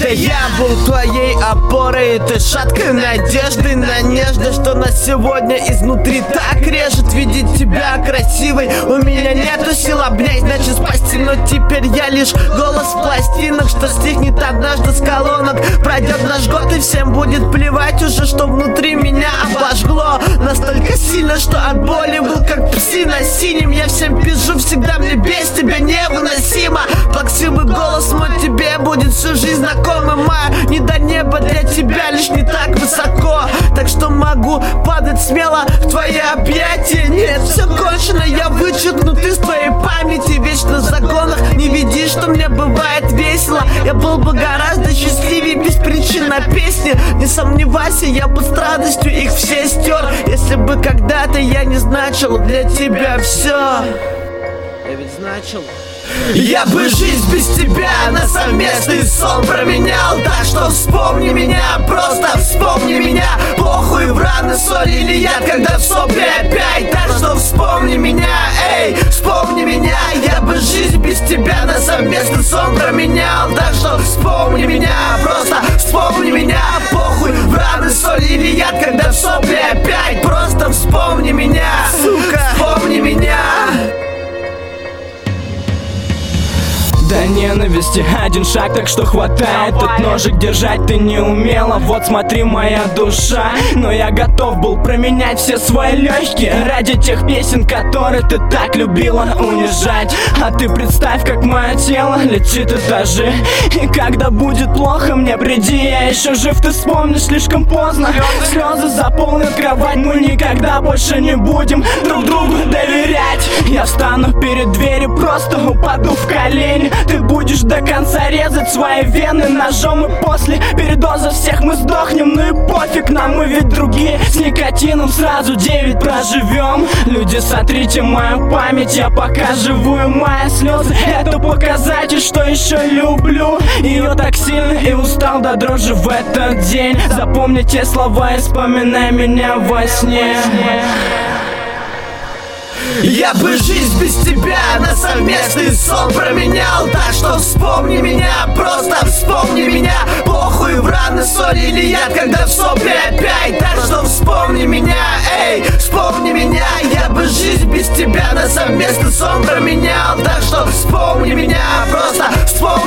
Да я был твоей опорой, ты шаткой надежды на нежность, что нас сегодня изнутри так режет. Видеть тебя красивой, у меня нету сил обнять, значит спасти. Но теперь я лишь голос в пластинах, что стихнет однажды с колонок. Пройдет наш год и всем будет плевать уже, что внутри меня обожгло настолько сильно, что от боли был как псина синим. Я всем пизжу, всегда мне без тебя невыносимо. Плаксивый голос мой тебе будет всю жизнь знакомым. А не до неба для тебя лишь не так высоко, так что могу падать смело в твои объятия. Нет, все кончено, я вычеркнут из твоей памяти. Вечно в загонах, не видишь, что мне бывает весело. Я был бы гораздо счастливее без причин на песне. Не сомневайся, я бы с радостью их все стер, если бы когда-то я не значил для тебя все. Я ведь значил. Я бы жизнь без тебя на совместный сон променял. Так что вспомни меня, просто вспомни меня. Похуй в раны, соль или яд, когда в сопли опять. Так что вспомни меня, эй, вспомни меня. Я бы жизнь без тебя на совместный сон променял. Так что вспомни меня, просто вспомни меня. Похуй в раны, соль или яд, когда в сопли опять. Просто вспомни меня, сука, вспомни меня. До ненависти один шаг, так что хватай этот ножик, держать ты не умела. Вот смотри, моя душа. Но я готов был променять все свои легкие ради тех песен, которые ты так любила унижать. А ты представь, как мое тело летит этажи. И когда будет плохо мне, приди, я еще жив. Ты вспомнишь слишком поздно. Слезы заполнят кровать, мы никогда больше не будем друг другу доверять. Я встану перед дверью, просто упаду в колени. Ты будешь до конца резать свои вены ножом, и после передоза всех мы сдохнем. Ну и пофиг нам, мы ведь другие. С никотином сразу 9 проживем. Люди, сотрите мою память, я пока живу, и мои слезы — это показатель, что еще люблю ее так сильно и устал до дрожи в этот день. Запомни те слова и вспоминай меня во сне. Я бы жизнь без тебя на совместный сон променял. Так что вспомни меня, просто вспомни меня. Похуй в раны, соль или яд, когда в сопли опять. Так что вспомни меня, эй, вспомни меня. Я бы жизнь без тебя на совместный сон променял. Так что вспомни меня, просто вспомни